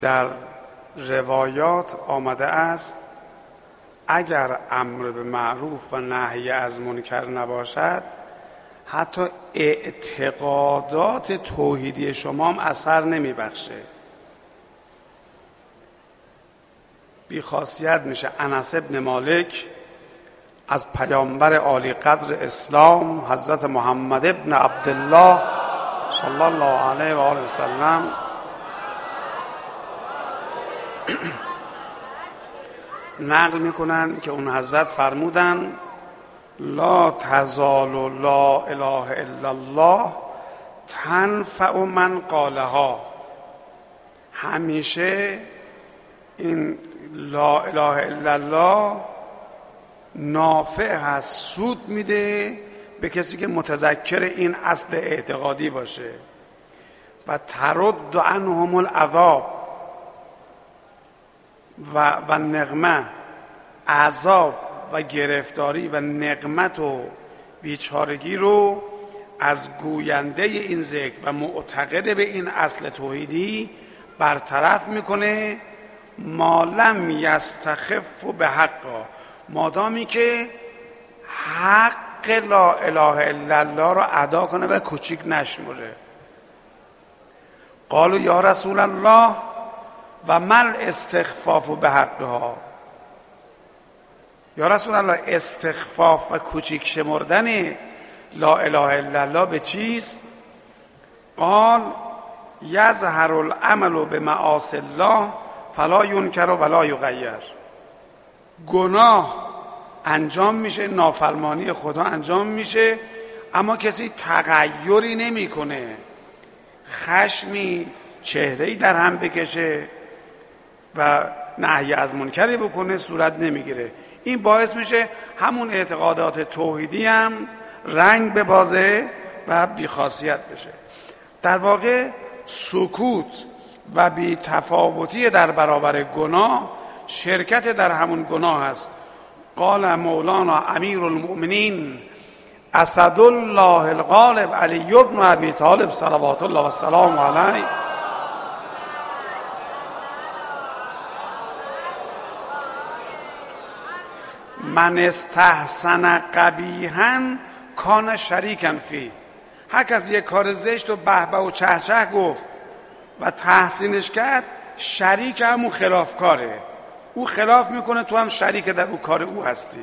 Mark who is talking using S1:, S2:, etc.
S1: در روایات آمده است اگر امر به معروف و نهی از منکر نباشد حتی اعتقادات توحیدی شما هم اثر نمیبخشه، بیخاصیت میشه. انس بن مالک از پیامبر عالی قدر اسلام حضرت محمد ابن عبدالله صلی الله علیه و آله و سلم نقل میکنن که اون حضرت فرمودن لا تزال لا اله الا الله تنفع من قالها. همیشه این لا اله الا الله نافع هست، سود میده به کسی که متذکر این اصل اعتقادی باشه. و ترد عنهم العذاب و نقمه، عذاب و گرفتاری و نقمت و بیچارگی رو از گوینده این ذکر و معتقد به این اصل توحیدی برطرف میکنه، ما لم یستخف به حقا، مادامی که حق لا اله الا الله رو ادا کنه و کوچیک نشمره. قالوا یا رسول الله و مل استخفاف به حقها. یا رسول الله استخفاف و کوچیک شمردن لا اله الا الله به چیست؟ قال یظهر العمل بمعاصی الله فلا ینکر ولا یغیر. گناه انجام میشه، نافرمانی خدا انجام میشه، اما کسی تغییری نمیکنه، خشمی چهره‌ای در هم بکشه و نهی از منکری بکنه صورت نمیگیره. این باعث میشه همون اعتقادات توحیدی هم رنگ ببازه و بیخاصیت بشه. در واقع سکوت و بی‌تفاوتی در برابر گناه شرکت در همون گناه است. قال مولانا امیر المؤمنین اسد الله الغالب علی بن ابی طالب صلوات الله و سلام علیه من استحسن قبیحا کان شریکا فی. هر کس یک کار زشت و بهبه و چهچه گفت و تحسینش کرد، شریک همون خلافکاره. او خلاف میکنه، تو هم شریک در اون کار او هستی.